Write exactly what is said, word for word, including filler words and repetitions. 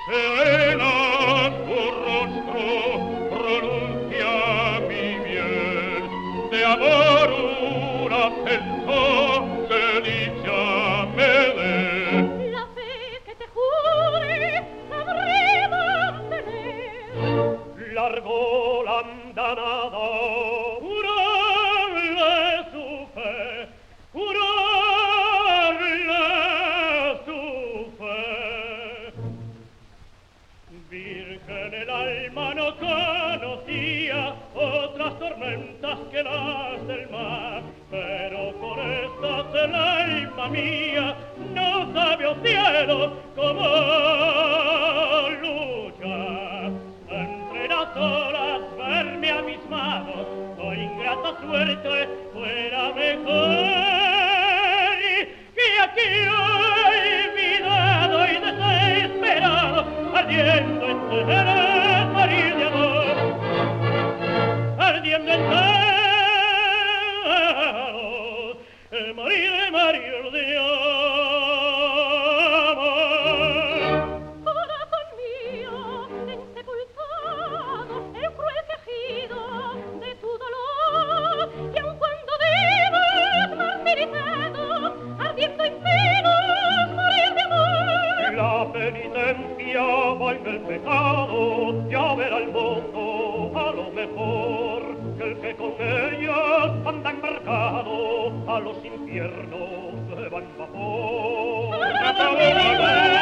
serena tu rostro pronuncia mi bien, de amor una acento de dicha me dé. La fe que te jure sabré mantener. Largó la andanada, jurarle su fe, jurarle su fe. Virgen el alma no conocía otras tormentas que las del mar, pero por estas el alma mía no sabe, oh cielo, cómo luchar. Entre las olas verme abismado, oh ingrata suerte, fuera mejor que aquí olvidado y desesperado, ardiendo en celos, morir de amor, ardiendo en celos, morir de morir de amor. Corazón mío, ensepultado el cruel quejido de tu dolor, y aun cuando vivas martirizado, ardiendo en celos, morir de amor. La penitencia va en el pecado, ya verá el mundo a lo mejor que el que con ellas anda embarcado a los infiernos se va en vapor.